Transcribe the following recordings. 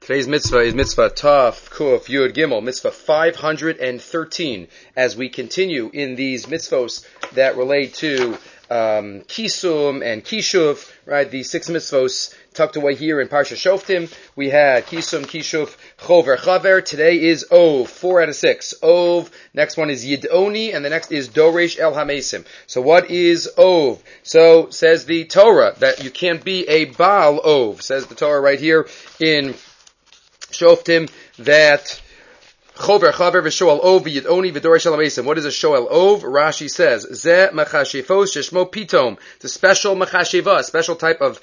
Today's mitzvah is mitzvah Taf Kuf Yud Gimel, mitzvah 513, as we continue in these mitzvos that relate to Kisum and Kishuv, right? These 6 mitzvos tucked away here in Parsha Shoftim. We had Kisum, Kishuv, Chover, Chaver. Today is Ov, 4 out of 6. Ov. Next one is Yidoni, and the next is Doresh El Hamesim. So what is Ov? So says the Torah that you can't be a Baal Ov. Says the Torah right here in Shoftim that Chover v'shoel ov v'yidoni v'doresh el hamesim. What is a shoel ov? Rashi says ze machashivos sheshmo pitom. It's a special machashiva, a special type of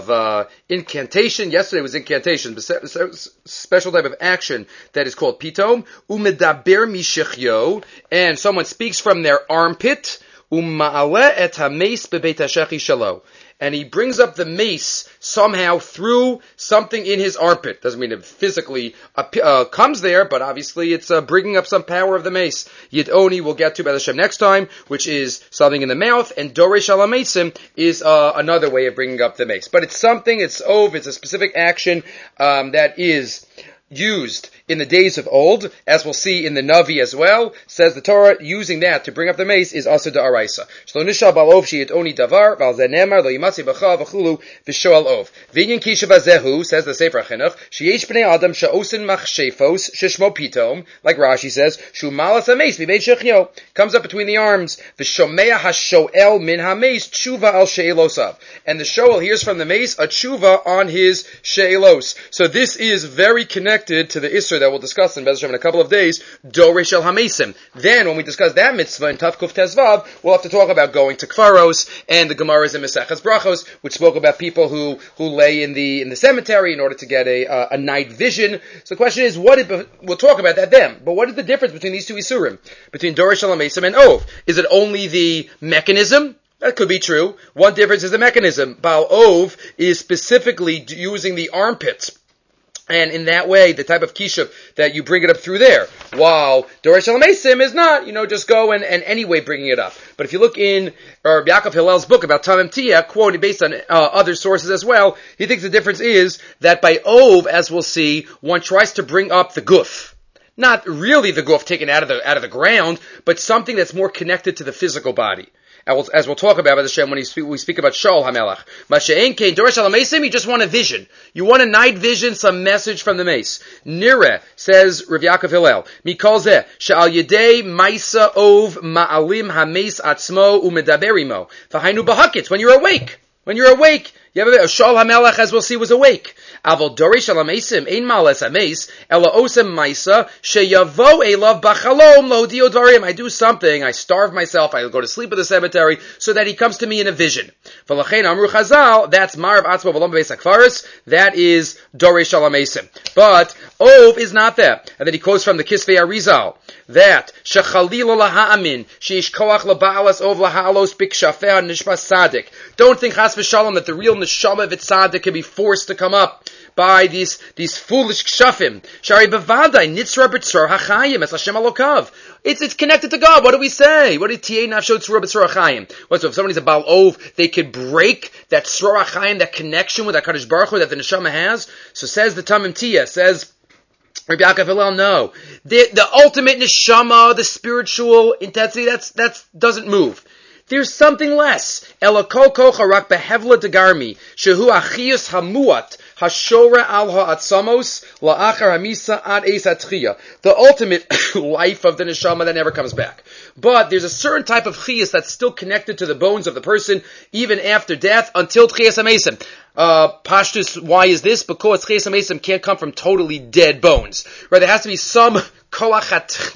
incantation. Yesterday was incantation, but special type of action that is called pitom. Umedaber mishechyo, and someone speaks from their armpit. Uma'ale et hameis bebeit hashechi shalo. And he brings up the mace somehow through something in his armpit. Doesn't mean it physically comes there, but obviously it's bringing up some power of the mace. Yidoni we'll get to by the Shem next time, which is something in the mouth, and Doresh Al HaMeisim is another way of bringing up the mace. But it's something, it's ov, it's a specific action that is used in the days of old, as we'll see in the Navi as well. Says the Torah, using that to bring up the mace is Asa Da'araisa. Shlo nishal bal ov sheyit oni davar, val zenemar lo yimatzi b'cha v'chulu v'shoal ov. V'inyan kisha v'zehu, says the Sefer HaChinuch, sheyesh b'nei adam sha'osin machshefos sheshmo pitom, like Rashi says, shu malas ha-mace v'beit shechyo, comes up between the arms, v'shomea ha-shoel min ha-mace tshuva al she'elosav. And the shoel hears from the mace a tshuva on his she'elos. So this is very connected to the Isser that we'll discuss in Bezrat in a couple of days, Doresh El Hamesim. Then, when we discuss that mitzvah in Tav Kuf Tezvav, we'll have to talk about going to Kfaros and the Gemaras in Maseches Brachos, which spoke about people who lay in the cemetery in order to get a night vision. So the question is, we'll talk about that then, but what is the difference between these two Isurim? Between Doresh El Hamesim and Ov? Is it only the mechanism? That could be true. One difference is the mechanism. Baal Ov is specifically using the armpits. And in that way, the type of kishuv that you bring it up through there, while Doresh El Hamesim is not, just go and anyway bringing it up. But if you look in Rabbi Yaakov Hillel's book about Tamim Tia, quoted based on other sources as well, he thinks the difference is that by Ov, as we'll see, one tries to bring up the guf. Not really the guf taken out of the ground, but something that's more connected to the physical body. As we'll talk about Hashem when we speak about Shaul HaMelech. Masha'en Kain Doresh El Hamesim, you just want a vision. You want a night vision, some message from the mace. Nireh, says Rav Yaakov Hillel, Mikol Zeh, Sha'al Yedei Maisa Ov Ma'alim HaMeis Atzmo Umedaberimo. V'hainu Bahakitz, when you're awake. When you're awake, you have a Shaul HaMelech, as we'll see, was awake. Avol Doresh El Hamesim, Ein Ma'ales HaMeis, Ela Osem Maisa, Sheyavo Elav Bachalom Lo Dio Dvarim. I do something, I starve myself, I go to sleep at the cemetery, so that he comes to me in a vision. V'lachein Amru Chazal, that's Marav Atzmo V'lom Beis HaKfaris, that is Doresh El Hamesim. But Ov is not that. And then he quotes from the Kisvei Arizal, that Shechalila Laha'amin, Sheish Koach Laba'alas Ov Laha'alos Bikshafeh Nishmas Sadik. Don't think Chas v'Shalom that the real neshama of tzaddik can be forced to come up by these foolish kshafim. Shari bevadai nitzra b'tzror hachayim es Hashem alokav. It's connected to God. What do we say? What did Tiei Nafsho tzror b'tzror hachayim? So if somebody's a Baal Ov, they could break that tzror hachayim, that connection with HaKadosh Baruch Hu that the neshama has. So says the Tamim Tia, says Rabbi Yaakov Hillel, no. The ultimate neshama, the spiritual intensity, that's doesn't move. There's something less. Elakol kocha rak behevla degarmi, shehu achiyus hamuat, hashora al ha'atzamos, la'achar hamisa ad eis atchiyah. The ultimate life of the neshama that never comes back. But there's a certain type of chiyus that's still connected to the bones of the person, even after death, until tchiyas hamesim. Pashtus, why is this? Because tchiyas hamesim can't come from totally dead bones. Right, there has to be some koach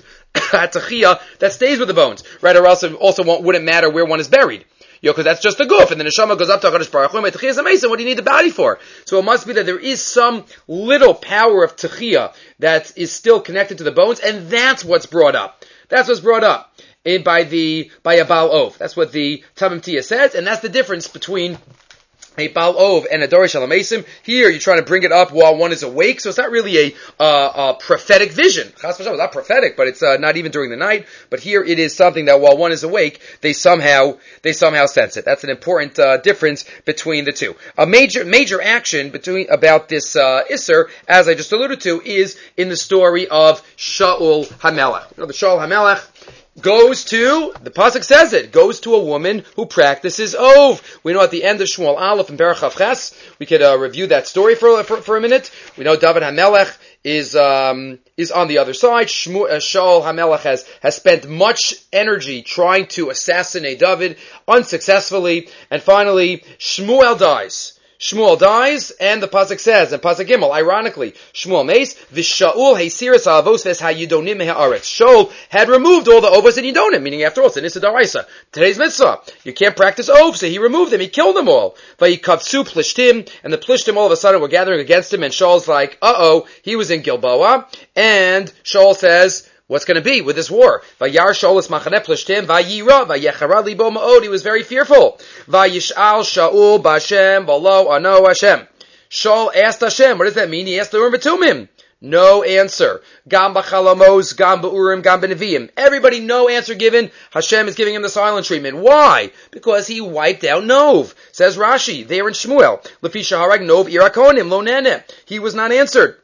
that stays with the bones, right? Or else it also wouldn't matter where one is buried. Because that's just the guf, and the neshama goes up to HaKadosh Baruch Hu, and Techiyas HaMesim, what do you need the body for? So it must be that there is some little power of Techiyah that is still connected to the bones, and that's what's brought up. That's what's brought up by a Baal Ov. That's what the Tamim Tia says, and that's the difference between a Baal Ov and a Dorish Alamesim. Here, you're trying to bring it up while one is awake, so it's not really a prophetic vision. Chas v'shalom, it's not prophetic, but it's not even during the night. But here, it is something that while one is awake, they somehow sense it. That's an important difference between the two. A major action about this Isser, as I just alluded to, is in the story of Shaul HaMelech. You know, the Shaul HaMelech goes to, the pasuk says it, goes to a woman who practices Ov. We know at the end of Shmuel Aleph and Berach Chav Ches, we could review that story for a minute. We know David HaMelech is on the other side. Shaul HaMelech has spent much energy trying to assassinate David, unsuccessfully, and finally Shmuel dies. Shmuel dies, and the pasuk says, and pasuk Gimel, ironically, Shmuel mace, v'Shaul heisiras alavos ves hayidonim me'haaretz. Shaul had removed all the ovos and yidonim, meaning after all, it's an Issa D'Oraisa. Today's mitzvah. You can't practice ov, so he removed them, he killed them all. Vayikavtzu plishtim, and the plishtim all of a sudden were gathering against him, and Shaul's like, he was in Gilboa, and Shaul says, what's going to be with this war? Vayar Shaul es machaneh plishtim, vayira, vayechara libo ma'od. He was very fearful. Vayish'al Shaul b'Hashem, v'lo ano Hashem. Shaul asked Hashem. What does that mean? He asked the Urim V'Tumim. No answer. Gam b'chalamos, gam b'urim, gam b'neviim. Everybody, no answer given. Hashem is giving him the silent treatment. Why? Because he wiped out Nov. Says Rashi, there in Shmuel. Lefi shaharag Nov irakonim, lo neneh. He was not answered.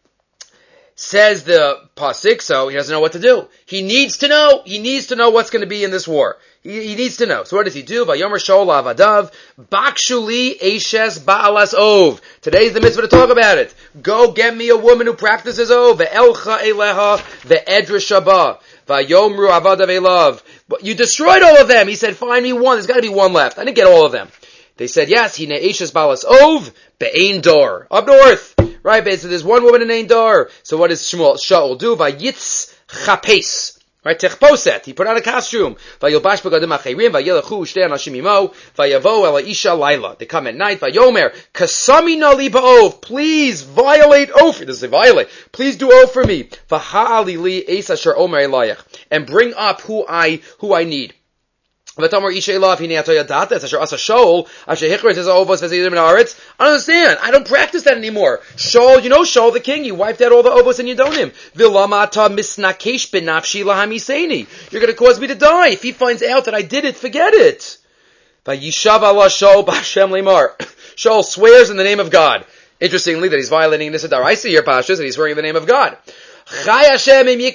Says the pasuk, so he doesn't know what to do. He needs to know. He needs to know what's going to be in this war. He needs to know. So what does he do? Vayomer Shaul avadav, bakshuli eshes ba'alas ov. Today's the mitzvah to talk about it. Go get me a woman who practices ov. Ve'elcha eleha ve'edra shaba. Vayomru avadav elav. You destroyed all of them. He said, find me one. There's got to be one left. I didn't get all of them. They said, yes, hine eshes ba'alas ov be'ein dor. Up north. Right, so there's one woman in Ein Dor. So what does Shaul do? Vayitz chapes. Right, techposet. He put on a costume. Vayilbash b'gadim acherim, vayelechu shtei anashim imo, vayavo ela isha laila. They come at night, vayomer, kasami nali ba'ov. Please violate oath. This is violate. Please do oath for me. V'ha'ali li es asher omer elayach. And bring up who I need. I don't understand. I don't practice that anymore. Shaul, you know Shaul the king, he wiped out all the ovos and yidonim. You're going to cause me to die. If he finds out that I did it, forget it. Shaul swears in the name of God. Interestingly, that he's violating this D'Oraisa here, Pashas, and he's swearing in the name of God. Nothing's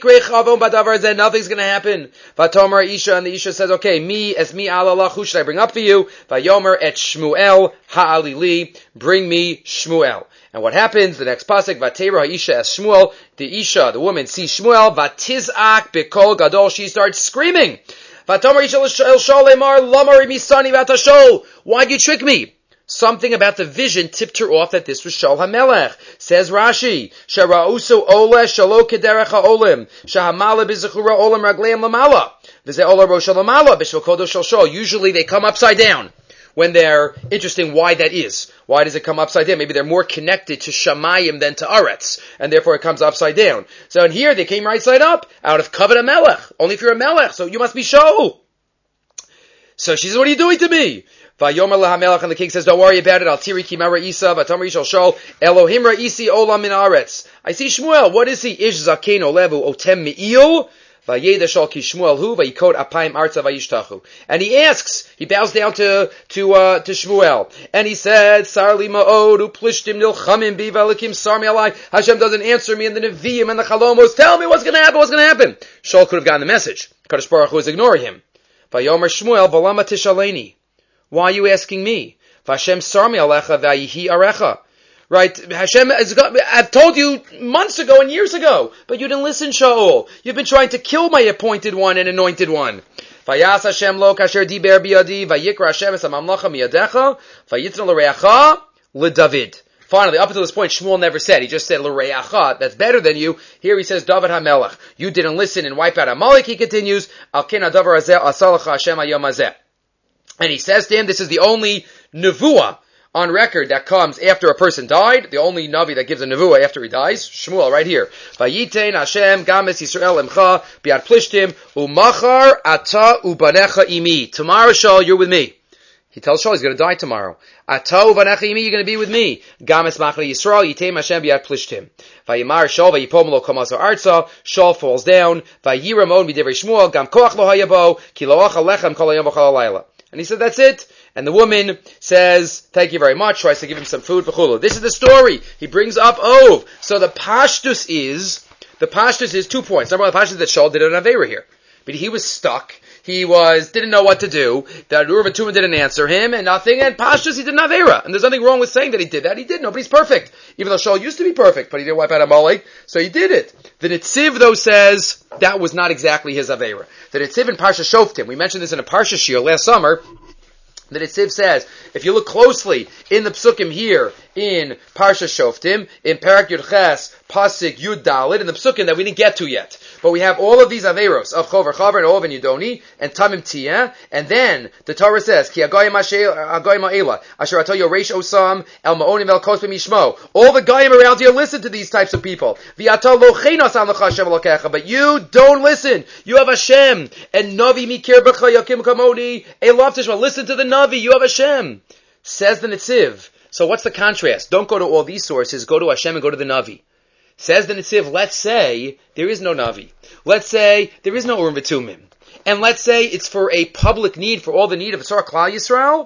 going to happen. Vatomer Isha, and the Isha says, okay, me alalach, who should I bring up for you? Vayomer et Shmuel ha'alili, bring me Shmuel. And what happens? The next pasuk, Vatera Isha as Shmuel, the Isha, the woman, sees Shmuel, Vatizak b'kol gadol, she starts screaming. Vatomer Isha el Shaul lemar, lamar misani vatashol. Why'd you trick me? Something about the vision tipped her off that this was Shaul HaMelech. Says Rashi, Shara'usu ole shalo kederech ha'olim, shahamala b'zechura olim ragleim lamala, v'zeh ola roshal lamala, b'shvil kodosh shal shol. Usually they come upside down. When they're, interesting why that is. Why does it come upside down? Maybe they're more connected to Shamayim than to Aretz, and therefore it comes upside down. So in here, they came right side up, out of Kavod HaMelech. Only if you're a Melech, so you must be Shaul. So she says, what are you doing to me? Vayomer laHamelech, and the king says, don't worry about it. Al tiri ki ma'ra'isa, v'tamar yishal shol, Elohim ra'isi olam min aretz. I see Shmuel. What is he? Ish zaken olevu otem me'il, vayeda shol ki Shmuel hu, vayikod apayim arza vayishtachu. And he asks, he bows down to Shmuel, and he said, Sar li ma'od, uplishtim nilchamim bi v'elikim sar mi alai. Hashem doesn't answer me in the Nevi'im and the Chalomos. Tell me what's going to happen. Shaul could have gotten the message. Kadosh Baruch Hu is ignoring him. Vayomer Shmuel, v'lama tishaleni. Why are you asking me? Vashem sarmi alecha vayihi arecha. Right? Hashem, I've told you months ago and years ago, but you didn't listen, Shaul. You've been trying to kill my appointed one and anointed one. Vayas Hashem lo kasher diber biyadi, vayikra Hashem es hamamlacha miyadecha, vayitna l'reacha l'David. Finally, up until this point, Shmuel never said. He just said, l'reacha, that's better than you. Here he says, David HaMelech. You didn't listen and wipe out Amalek, he continues, al ken hadavar hazeh asalacha Hashem hayom hazeh. And he says to him, this is the only nevuah on record that comes after a person died. The only navi that gives a nevuah after he dies. Shmuel, right here. Vayitein Hashem games Yisrael emcha biad plishtim umachar ata ubanecha imi. Tomorrow, Shaul, you're with me. He tells Shaul he's going to die tomorrow. Atov anachimi, you're going to be with me. Games machli Yisrael, yitem Hashem b'yad plishtim. Vayimar Shaul, vayipom lo komazo arza. Shaul falls down. Vayiramon b'divrei Shmuel, gam koach lo hayabo, ki lo achal lechem kol hayom v'chol halayla. And he said, that's it. And the woman says, thank you very much, tries to give him some food. V'chulu. This is the story. He brings up Ov. So the pashtus is 2 points. Number one, the pashtus is that Shaul did an Aveira here. But he was stuck. He didn't know what to do. The Ur Tumah didn't answer him, and nothing. And Pashtus, he did an Aveira. And there's nothing wrong with saying that he did that. He did. Nobody's perfect. Even though Shaul used to be perfect, but he didn't wipe out Amalek, so he did it. The Netziv, though, says that was not exactly his Aveira. The Netziv in Parsha Shoftim, we mentioned this in a Parsha Shir last summer. The Netziv says, if you look closely in the Psukim here, in Parsha Shoftim, in Parak Yud Ches, Pasik Yud Dalit, in the Psukim that we didn't get to yet. But we have all of these Averos, of Chover Chaver, and Ov and Yudoni, and Tamim Tiyah, and then the Torah says, Ki Agoyim Ha'ela, Asher Ato Yoresh Osam, El Ma'onim El Kos B'Mishmo. All the Goyim around here listen to these types of people. V'Ato Lochenos Am L'cha Hashem Elokecha, but you don't listen. You have Hashem, and Navi Mikir B'cha Yakim Kamoni, Elav Tishma, listen to the Navi, you have Hashem. Says the Netziv. So what's the contrast? Don't go to all these sources, go to Hashem and go to the Navi. Says the Netziv, let's say there is no Navi. Let's say there is no Urim V'Tumim. And let's say it's for a public need, for all the need of Tzar Klal Yisrael,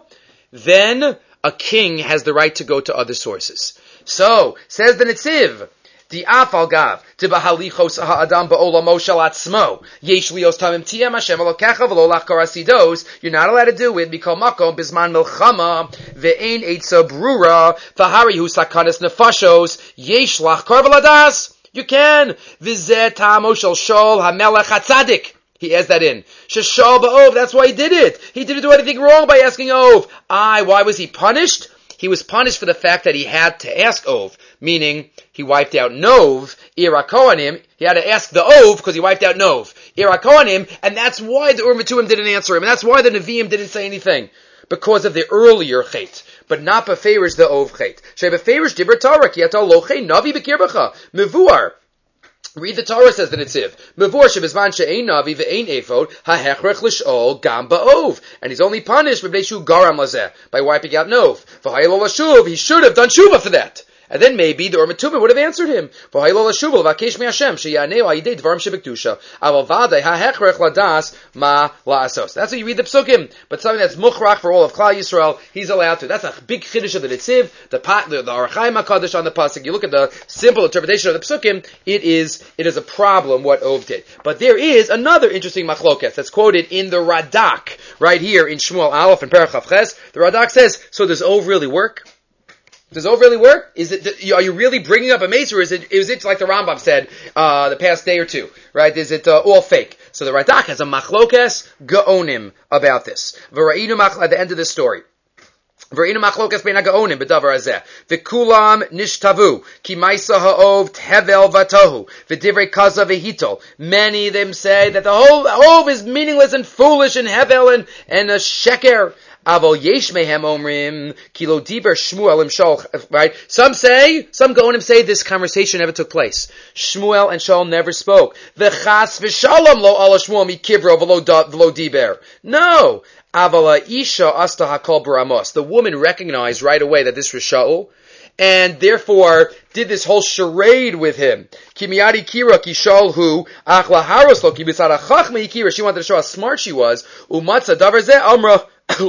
then a king has the right to go to other sources. So, says the Netziv, the Afal Gav, Tibahalichos Ha'adam Ba'olamo Shel Atzmo, Yesh Lios Tamim Tiyam Hashem Elokecha V'lo Lachkar Asidos, you're not allowed to do it, Mikol Makom, Bisman Milchama, Ve'ein Eitza Brura, V'hari Hu Sakanas Nefashos, Yesh Lachkar V'ladas, you can, V'zeh Tamo Shel Shol HaMelech HaTzadik, he adds that in. Sheshol Ba'ov, that's why he did it. He didn't do anything wrong by asking Ov. Why was he punished? He was punished for the fact that he had to ask Ov, meaning he wiped out Nov, Irakoanim. He had to ask the Ov because he wiped out Nov, Irakoanim, and that's why the Urim V'Tumim didn't answer him, and that's why the Nevi'im didn't say anything, because of the earlier Chet, but not beferish the Ov Chet. Shei beferish Dibur Torah ki ato lochei Navi b'kirbacha mevuar. Read the Torah, says the Netziv. Mevor shebizman she'ein navi ve'ein efod ha'hechrech l'sh'ol gam ba'ov. And he's only punished b'bnei garam lazeh, by wiping out Nov. V'hayelo l'shuv, he should have done shuva for that. And then maybe the Urim V'Tumim would have answered him. V'hayelo l'shuv l'vakesh mi'Hashem she'yaneu ha'yidei dvarim shebekdusha. Aval vadei ha'hechrech ladas ma la'asos. That's what you read the Psukim. But something that's muchrach for all of Klal Yisrael, he's allowed to. That's a big chiddush of the Netziv, the Or Chaim HaKadosh on the pasuk. You look at the simple interpretation of the Psukim, it is a problem what Ov did. But there is another interesting machlokes that's quoted in the Radak, right here in Shmuel Aleph and Perach Chav Ches. The Radak says, so does Ov really work? Does Ov really work? Are you really bringing up a mace, or is it like the Rambam said the past day or two? Right? Is it all fake? So the Radak has a machlokes gaonim about this. V'ra'inu at the end of this story. V'ra'inu machlokes bein ha'gaonim b'davar hazeh. V'kulam nishtavu ki ma'isa ha'ov tevel v'tohu v'divrei kaza v'hitol. Many of them say that the whole Ov is meaningless and foolish and hevel and a sheker. Avol yesh mehem omrim kilo diber Shmuel im Shaul. Right? Some Gaonim say this conversation never took place. Shmuel and Shaul never spoke. V'chas v'shalom lo ala Shmuel mi kibro v'lo diber. No. Avala isha asta hakol baramos. The woman recognized right away that this was Shaul, and therefore did this whole charade with him. Kimiyadi kira ki Shaul hu achla haros lo ki b'tzad ha'chachma kira. She wanted to show how smart she was. Umatza davar zeh amra. The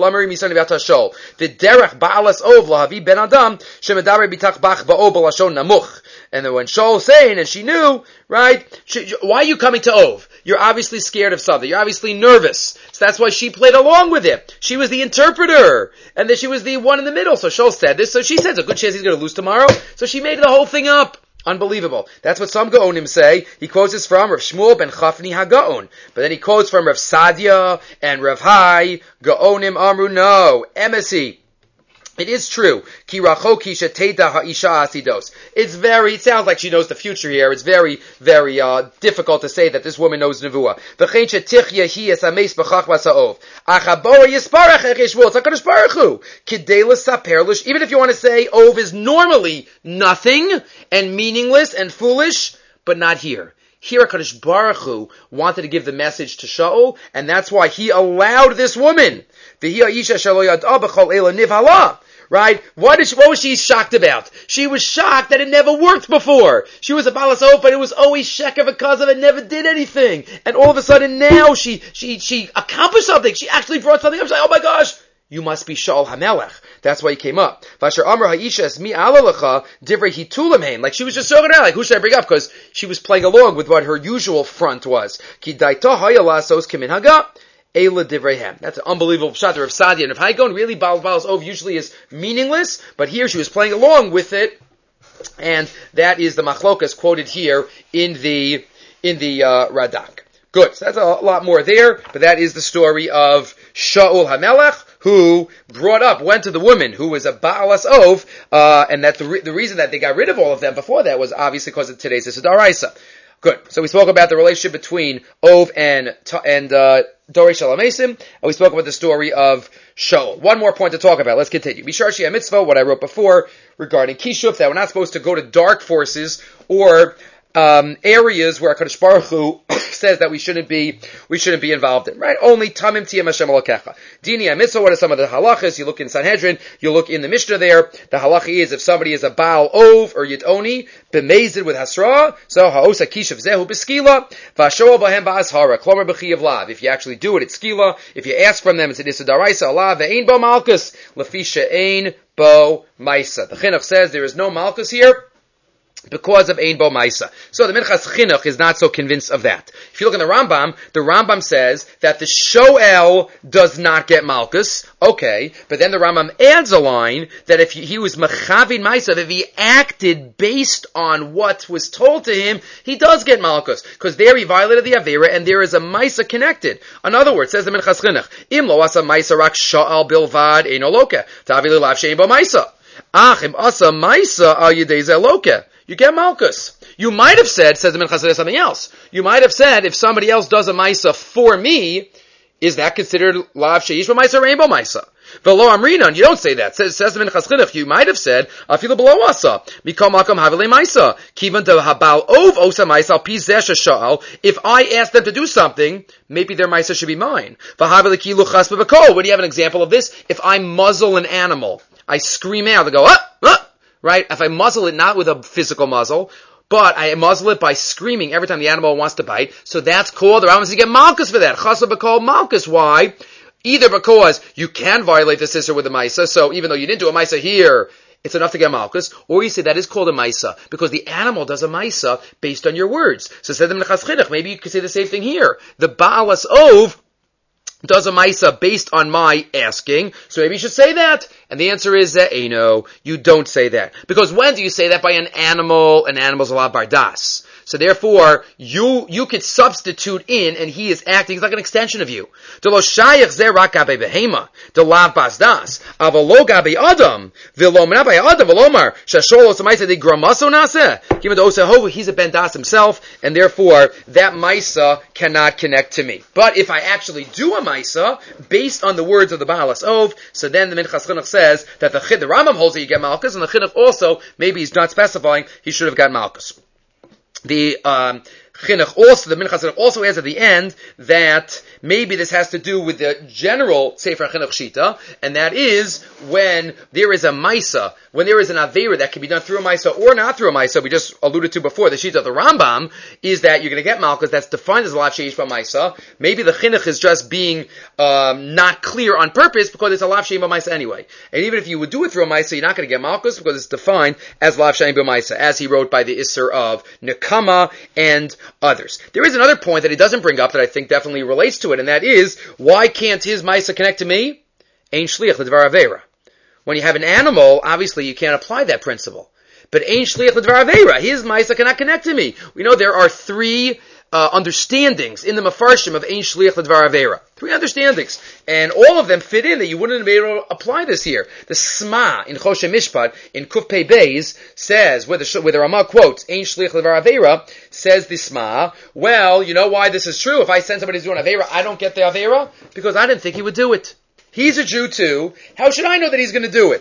derech ba'alas ov lahavi ben adam shemedaber bitach bach ba'ov b'lashon namuch. And then when Shaul saying, and she knew, right? Why are you coming to Ov? You're obviously scared of something. You're obviously nervous. So that's why she played along with him. She was the interpreter, and then she was the one in the middle. So Shaul said this. So she said, "It's a good chance he's going to lose tomorrow." So she made the whole thing up. Unbelievable. That's what some Gaonim say. He quotes this from Rav Shmuel ben Chafni HaGaon. But then he quotes from Rav Sadia and Rav Hai. Gaonim Amru, no. Emesi. It is true. Ki rachoki sheteda ha'isha asidos. It sounds like she knows the future here. It's very, very, difficult to say that this woman knows Nevuah. V'chein shetichya hi es ames b'chach basa'ov. Achabora yisparach echeshvul. It's HaKadosh Baruch Hu. Kidei l'saper l'sh. Even if you want to say Ov is normally nothing and meaningless and foolish, but not here. Here HaKadosh Baruch Hu wanted to give the message to Shaul, and that's why he allowed this woman. Right? What was she shocked about? She was shocked that it never worked before. She was a balas oaf, but it was always sheker because of it, never did anything. And all of a sudden now she accomplished something. She actually brought something up. She's like, oh my gosh, you must be Shaul HaMelech. That's why he came up. Vasher Amar Ha'ishes mi alalacha divrei hitulam heim. Like she was just talking out, like who should I bring up? Because she was playing along with what her usual front was. Ki daita hayalasos kimin haga. That's an unbelievable pshat of Sadia and of Haigon. Really, Balas Ov usually is meaningless, but here she was playing along with it, and that is the machlokas quoted here in the Radak. Good. So that's a lot more there, but that is the story of Shaul HaMelech, who went to the woman who was a Baalas Ov, and that the reason that they got rid of all of them before that was obviously because of today's Daraisa. Good. So we spoke about the relationship between Ov and Dorei Shalamesim, and we spoke about the story of Shaul. One more point to talk about. Let's continue. Bishar Shia Mitzvah, what I wrote before regarding Kishuf, that we're not supposed to go to dark forces or areas where HaKadosh Baruch Hu says that we shouldn't be involved in, right? Only Tamim Tiyam Hashem Elokecha. Dini HaMitzvah, what are some of the halachas? You look in Sanhedrin, you look in the Mishnah there, the halacha is if somebody is a Baal Ov or Yitoni, bemazed with Hasra, so Ha'osa Kishav Zehu B'skila, V'ashoa B'hem Ba'ashara, Klomer B'chiyav Lav. If you actually do it, it's Skila. If you ask from them, it's an Issa Daraisa, Allah, Ve'ein Bo Malkus, Lefi She'ein Bo Maisa. The Chinuch says there is no Malkus here, because of Ein Bo Maisa. So the Minchas Chinuch is not so convinced of that. If you look in the Rambam says that the Shoel does not get Malkus. Okay, but then the Rambam adds a line that if he was Mechavin Maisa, if he acted based on what was told to him, he does get Malkus. Because there he violated the Avera and there is a Maisa connected. In other words, says the Minchas Chinuch, Im lo asa Maisa rak Shoel bilvad eino loke. Tavi l'lav she'ein bo Maisa. Ach, im asa Maisa al yidei ze loke. You get Malkus. You might have said, says the Minchas, something else. You might have said, if somebody else does a Maisa for me, is that considered Lav Sheish Maisa or Rainbow Maisa? V'lo Amrinan, you don't say that. Says the Minchas Chinuch, you might have said, Afilu below Asa, Mikol Makom Havile Maisa, Kivan to Habal Ov Osa Maisa Al Pi Zeh Sha'al. If I ask them to do something, maybe their Maisa should be mine. V'Havile Kilu Chas B'Vakol. What do you have an example of this? If I muzzle an animal, I scream out, they go, right? If I muzzle it not with a physical muzzle, but I muzzle it by screaming every time the animal wants to bite, so that's called, the Rambam says you get Malkus for that. Chasa b'kol Malkus. Why? Either because you can violate the sister with a Maisa, so even though you didn't do a Maisa here, it's enough to get Malkus, or you say that is called a Maisa, because the animal does a Maisa based on your words. So said the Minchas Chinuch, maybe you could say the same thing here. The Baalas Ov does a Maisa based on my asking, so maybe you should say that. And the answer is that, no, you don't say that. Because when do you say that by an animal? An animal's a la bardas. So therefore, you could substitute in, and he is acting, he's like an extension of you. Even though he's a ben das himself, and therefore, that Maisa cannot connect to me. But if I actually do a Maisa, based on the words of the Baalas Ov, so then the Minchas Chinuch says that the Rambam holds that you get Malkus, and the Chinuch also, maybe he's not specifying, he should have got Malkus. The Chinuch also, the Minchas Chinuch also adds at the end that maybe this has to do with the general Sefer Chinuch Shita, and that is when there is a Maisa, when there is an Aveira that can be done through a Maisa or not through a Maisa, we just alluded to before, the Shita of the Rambam is that you're going to get Malkus, that's defined as a Lav Sheish B'Maisa. Maybe the Chinuch is just being not clear on purpose because it's a Lav Sheish B'Maisa anyway. And even if you would do it through a Maisa, you're not going to get Malkus because it's defined as Lav Sheish B'Maisa, as he wrote by the Isser of Nekama and others. There is another point that he doesn't bring up that I think definitely relates to it, and that is, why can't his Maisa connect to me? Ein Shliach L'Dvar Aveira. When you have an animal, obviously you can't apply that principle. But Ein Shliach L'Dvar Aveira, his Maisa cannot connect to me. We know there are three understandings in the Mefarshim of Ein Shliach L'Dvar Aveira. Three understandings. And all of them fit in that you wouldn't be able to apply this here. The Sma in Choshe Mishpat, in Kuf Pei Beis, says, where the Ramah quotes, Ein Shliach L'Dvar Aveira, says the Sma, well, you know why this is true? If I send somebody to do an Aveira, I don't get the Aveira? Because I didn't think he would do it. He's a Jew too. How should I know that he's going to do it?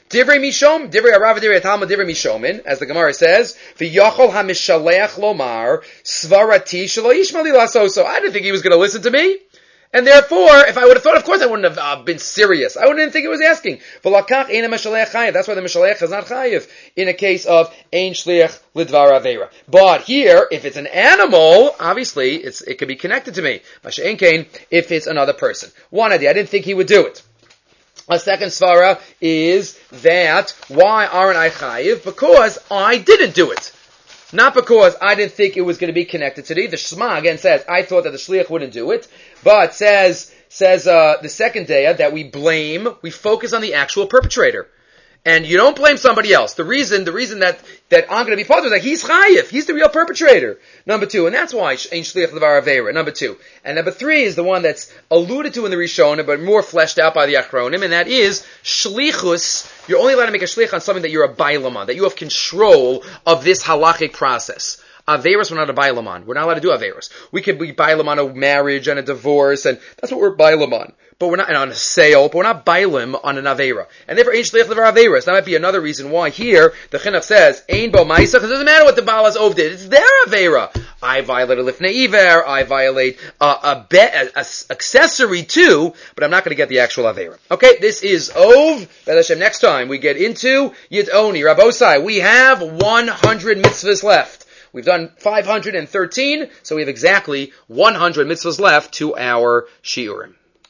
Divrei Mishom, Divrei Arav, Divrei Talmud, Divrei Mishomin, as the Gemara says, V'yachol ha'mishaleach lomar, Svarati shelo yishma li lasoso. I didn't think he was going to listen to me. And therefore, if I would have thought, of course I wouldn't have been serious. I wouldn't even think he was asking. V'lakach ein ha'mishaleach chayiv. That's why the mishaleach is not chayiv in a case of ein shliach lidvar avera. But here, if it's an animal, obviously it can be connected to me. Masha'en kain, if it's another person. One idea, I didn't think he would do it. A second svara is that, why aren't I chayiv? Because I didn't do it. Not because I didn't think it was going to be connected to me. The Shema again says, I thought that the shliach wouldn't do it, but says the second day that we focus on the actual perpetrator. And you don't blame somebody else. The reason that I'm going to be part of it is that he's chayiv. He's the real perpetrator. Number two, and that's why ain't shliach levar avera. Number two. And number three is the one that's alluded to in the Rishonim, but more fleshed out by the Achronim, and that is shlichus. You're only allowed to make a shlich on something that you're a bailam on, that you have control of this halachic process. Averos, we're not a bailam on. We're not allowed to do averos. We could be bailam on a marriage and a divorce, and that's what we're bailam on. But we're not, and on a sale, but we're not bailam on an avera. And therefore, ain't shliach levar averos. That might be another reason why here, the chinuch says, ain bo ma'isa, because it doesn't matter what the Baal HaZov did. It's their avera. I violate a lifnei iver, I violate a accessory too, but I'm not going to get the actual avera. Okay, this is Ov. Next time we get into Yitoni. Rabbosai, we have 100 mitzvahs left. We've done 513, so we have exactly 100 mitzvahs left to our shiurim.